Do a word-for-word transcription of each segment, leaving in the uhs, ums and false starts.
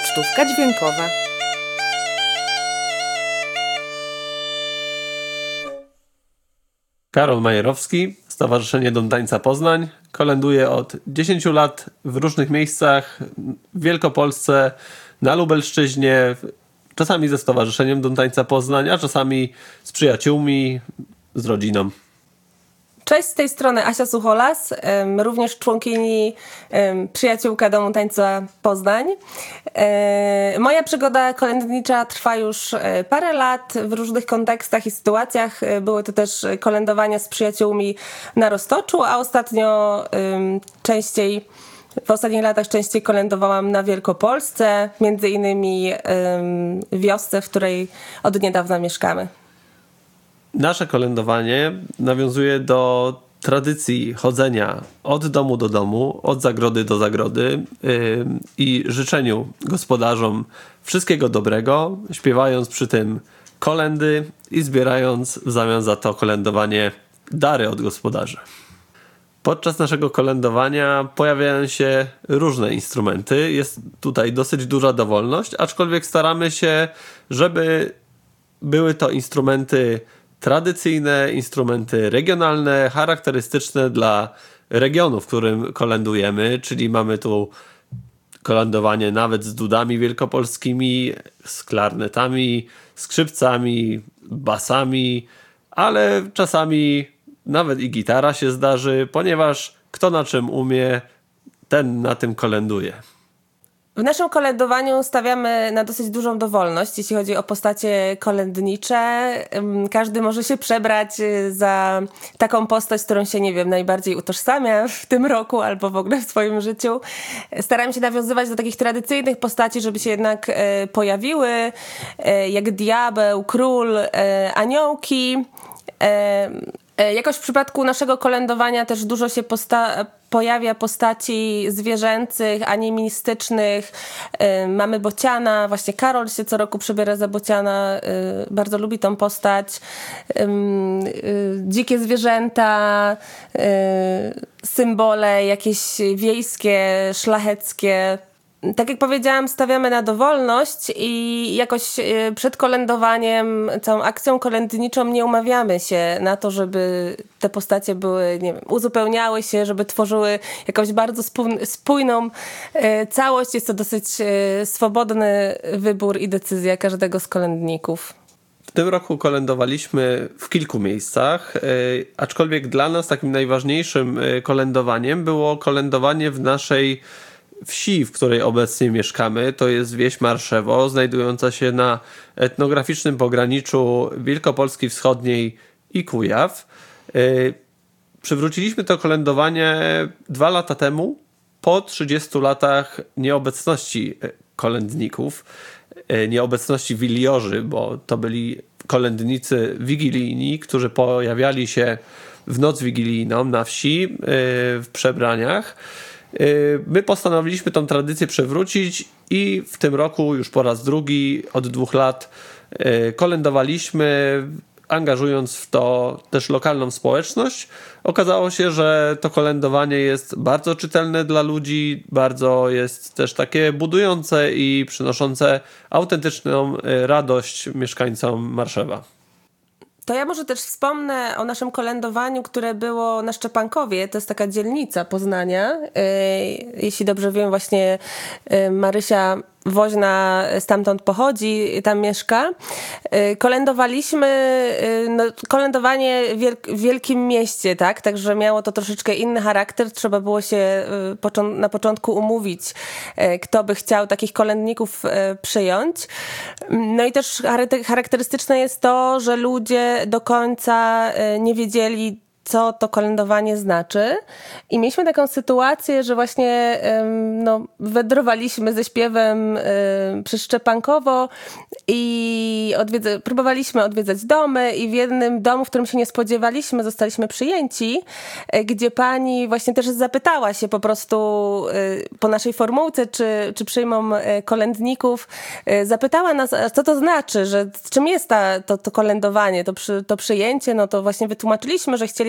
Pocztówka dźwiękowa. Karol Majerowski, Stowarzyszenie Dom Tańca Poznań. Kolęduję od dziesięciu lat w różnych miejscach w Wielkopolsce, na Lubelszczyźnie, czasami ze Stowarzyszeniem Dom Tańca Poznań, a czasami z przyjaciółmi, z rodziną. Cześć, z tej strony Asia Sucholas, również członkini przyjaciółka Domu Tańca Poznań. Moja przygoda kolędnicza trwa już parę lat w różnych kontekstach i sytuacjach. Były to też kolędowania z przyjaciółmi na Roztoczu, a ostatnio częściej, w ostatnich latach częściej kolędowałam na Wielkopolsce, między innymi w wiosce, w której od niedawna mieszkamy. Nasze kolędowanie nawiązuje do tradycji chodzenia od domu do domu, od zagrody do zagrody yy, i życzeniu gospodarzom wszystkiego dobrego, śpiewając przy tym kolędy i zbierając w zamian za to kolędowanie dary od gospodarzy. Podczas naszego kolędowania pojawiają się różne instrumenty. Jest tutaj dosyć duża dowolność, aczkolwiek staramy się, żeby były to instrumenty tradycyjne, instrumenty regionalne, charakterystyczne dla regionu, w którym kolędujemy, czyli mamy tu kolędowanie nawet z dudami wielkopolskimi, z klarnetami, skrzypcami, basami, ale czasami nawet i gitara się zdarzy, ponieważ kto na czym umie, ten na tym kolęduje. W naszym kolędowaniu stawiamy na dosyć dużą dowolność, jeśli chodzi o postacie kolędnicze. Każdy może się przebrać za taką postać, z którą się, nie wiem, najbardziej utożsamia w tym roku albo w ogóle w swoim życiu. Staramy się nawiązywać do takich tradycyjnych postaci, żeby się jednak pojawiły, jak diabeł, król, aniołki. Jakoś w przypadku naszego kolędowania też dużo się posta- pojawia postaci zwierzęcych, animistycznych. Yy, mamy bociana, właśnie Karol się co roku przebiera za bociana, yy, bardzo lubi tą postać. Yy, yy, dzikie zwierzęta, yy, symbole jakieś wiejskie, szlacheckie. Tak jak powiedziałam, stawiamy na dowolność i jakoś przed kolędowaniem, całą akcją kolędniczą nie umawiamy się na to, żeby te postacie były, nie wiem, uzupełniały się, żeby tworzyły jakąś bardzo spójną całość. Jest to dosyć swobodny wybór i decyzja każdego z kolędników. W tym roku kolędowaliśmy w kilku miejscach, aczkolwiek dla nas takim najważniejszym kolędowaniem było kolędowanie w naszej wsi, w której obecnie mieszkamy. To jest wieś Marszewo, znajdująca się na etnograficznym pograniczu Wielkopolski Wschodniej i Kujaw. Yy, przywróciliśmy to kolędowanie dwa lata temu, po trzydziestu latach nieobecności kolędników, yy, nieobecności wiliorzy, bo to byli kolędnicy wigilijni, którzy pojawiali się w noc wigilijną na wsi yy, w przebraniach. My postanowiliśmy tą tradycję przewrócić i w tym roku już po raz drugi od dwóch lat kolędowaliśmy, angażując w to też lokalną społeczność. Okazało się, że to kolędowanie jest bardzo czytelne dla ludzi, bardzo jest też takie budujące i przynoszące autentyczną radość mieszkańcom Marszewa. To ja może też wspomnę o naszym kolędowaniu, które było na Szczepankowie. To jest taka dzielnica Poznania. Jeśli dobrze wiem, właśnie Marysia Woźna stamtąd pochodzi, tam mieszka. Kolędowaliśmy, no, kolędowanie w wielkim mieście, tak? Także miało to troszeczkę inny charakter. Trzeba było się na początku umówić, kto by chciał takich kolędników przyjąć. No i też charakterystyczne jest to, że ludzie do końca nie wiedzieli, co to kolędowanie znaczy. I mieliśmy taką sytuację, że właśnie no, wędrowaliśmy ze śpiewem przez Szczepankowo i odwiedza- próbowaliśmy odwiedzać domy i w jednym domu, w którym się nie spodziewaliśmy, zostaliśmy przyjęci, gdzie pani właśnie też zapytała się po prostu po naszej formułce, czy, czy przyjmą kolędników. Zapytała nas, co to znaczy, że czym jest ta, to, to kolędowanie, to, przy, to przyjęcie. No to właśnie wytłumaczyliśmy, że chcieli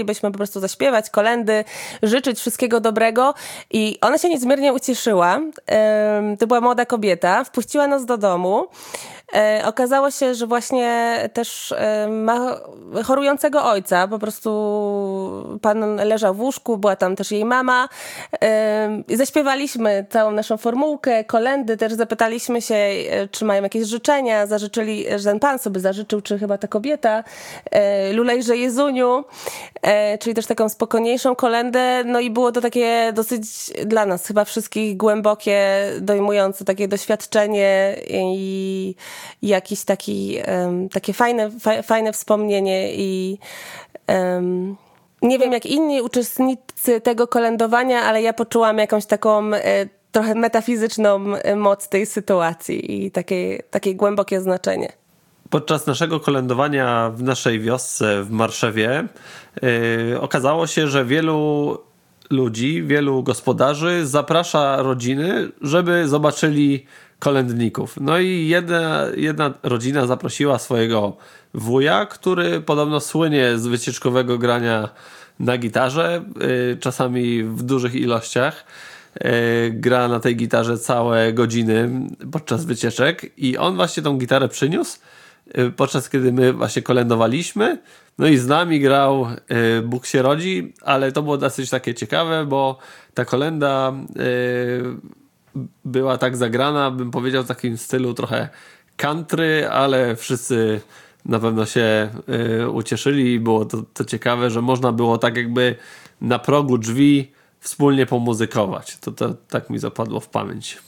chcielibyśmy po prostu zaśpiewać kolędy, życzyć wszystkiego dobrego i ona się niezmiernie ucieszyła. To była młoda kobieta, wpuściła nas do domu. E, okazało się, że właśnie też e, ma chorującego ojca. Po prostu pan leżał w łóżku, była tam też jej mama. E, zaśpiewaliśmy całą naszą formułkę, kolędy, też zapytaliśmy się, e, czy mają jakieś życzenia. Zażyczyli, że ten pan sobie zażyczył, czy chyba ta kobieta, e, Lulejże Jezuniu, e, czyli też taką spokojniejszą kolędę. No i było to takie dosyć dla nas chyba wszystkich głębokie, dojmujące takie doświadczenie i jakiś taki, um, takie fajne, fa, fajne wspomnienie i um, nie wiem jak inni uczestnicy tego kolędowania, ale ja poczułam jakąś taką e, trochę metafizyczną moc tej sytuacji i takie, takie głębokie znaczenie. Podczas naszego kolędowania w naszej wiosce w Marszewie yy, okazało się, że wielu ludzi, wielu gospodarzy zaprasza rodziny, żeby zobaczyli kolędników. No i jedna, jedna rodzina zaprosiła swojego wuja, który podobno słynie z wycieczkowego grania na gitarze, yy, czasami w dużych ilościach. Yy, gra na tej gitarze całe godziny podczas wycieczek i on właśnie tą gitarę przyniósł, yy, podczas kiedy my właśnie kolędowaliśmy. No i z nami grał yy, Bóg się rodzi, ale to było dosyć takie ciekawe, bo ta kolęda yy, była tak zagrana, bym powiedział, w takim stylu trochę country, ale wszyscy na pewno się y, ucieszyli i było to, to ciekawe, że można było tak jakby na progu drzwi wspólnie pomuzykować. To, to tak mi zapadło w pamięć.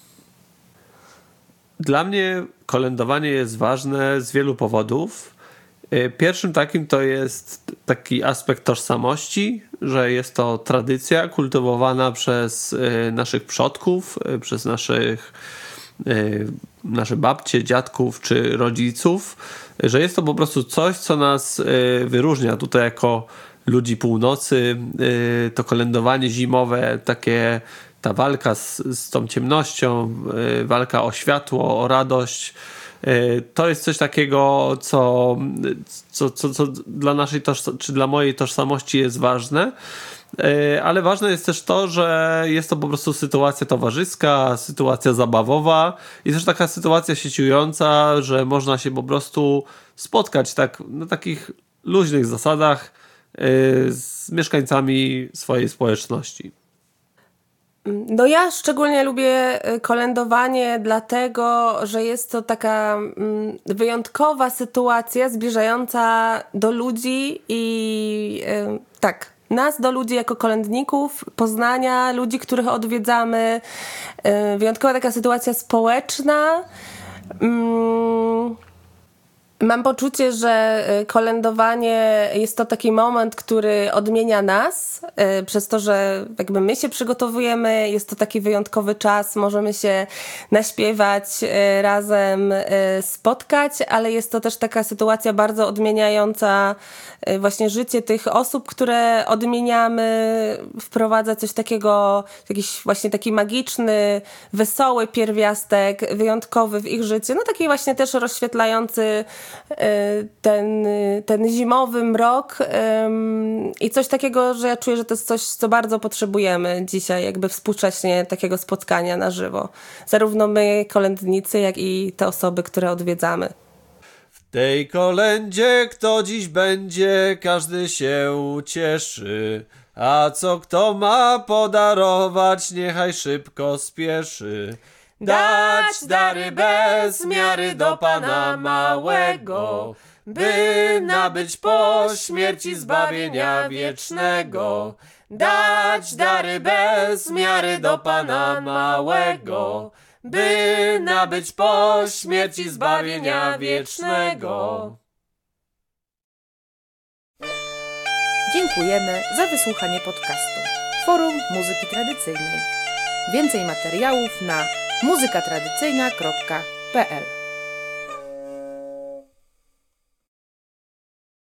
Dla mnie kolędowanie jest ważne z wielu powodów. Y, pierwszym takim to jest taki aspekt tożsamości, że jest to tradycja kultywowana przez y, naszych przodków, y, przez naszych y, nasze babcie, dziadków czy rodziców, że jest to po prostu coś, co nas y, wyróżnia tutaj jako ludzi północy. Y, to kolędowanie zimowe, takie ta walka z, z tą ciemnością, y, walka o światło, o radość. To jest coś takiego, co, co, co, co dla naszej tożs- czy dla mojej tożsamości jest ważne, ale ważne jest też to, że jest to po prostu sytuacja towarzyska, sytuacja zabawowa i też taka sytuacja sieciująca, że można się po prostu spotkać tak na takich luźnych zasadach z mieszkańcami swojej społeczności. No ja szczególnie lubię kolędowanie dlatego, że jest to taka wyjątkowa sytuacja zbliżająca do ludzi i tak, nas do ludzi jako kolędników, Poznania, ludzi, których odwiedzamy. Wyjątkowa taka sytuacja społeczna. Mam poczucie, że kolędowanie jest to taki moment, który odmienia nas, przez to, że jakby my się przygotowujemy, jest to taki wyjątkowy czas, możemy się naśpiewać, razem spotkać, ale jest to też taka sytuacja bardzo odmieniająca właśnie życie tych osób, które odmieniamy, wprowadza coś takiego, jakiś właśnie taki magiczny, wesoły pierwiastek, wyjątkowy w ich życie, no taki właśnie też rozświetlający ten, ten zimowy mrok um, i coś takiego, że ja czuję, że to jest coś, co bardzo potrzebujemy dzisiaj, jakby współcześnie takiego spotkania na żywo. Zarówno my, kolędnicy, jak i te osoby, które odwiedzamy. W tej kolędzie kto dziś będzie, każdy się ucieszy, a co kto ma podarować, niechaj szybko spieszy. Dać dary bez miary do Pana małego, by nabyć po śmierci zbawienia wiecznego. Dać dary bez miary do Pana małego, by nabyć po śmierci zbawienia wiecznego. Dziękujemy za wysłuchanie podcastu Forum Muzyki Tradycyjnej. Więcej materiałów na muzyka tradycyjna kropka p l.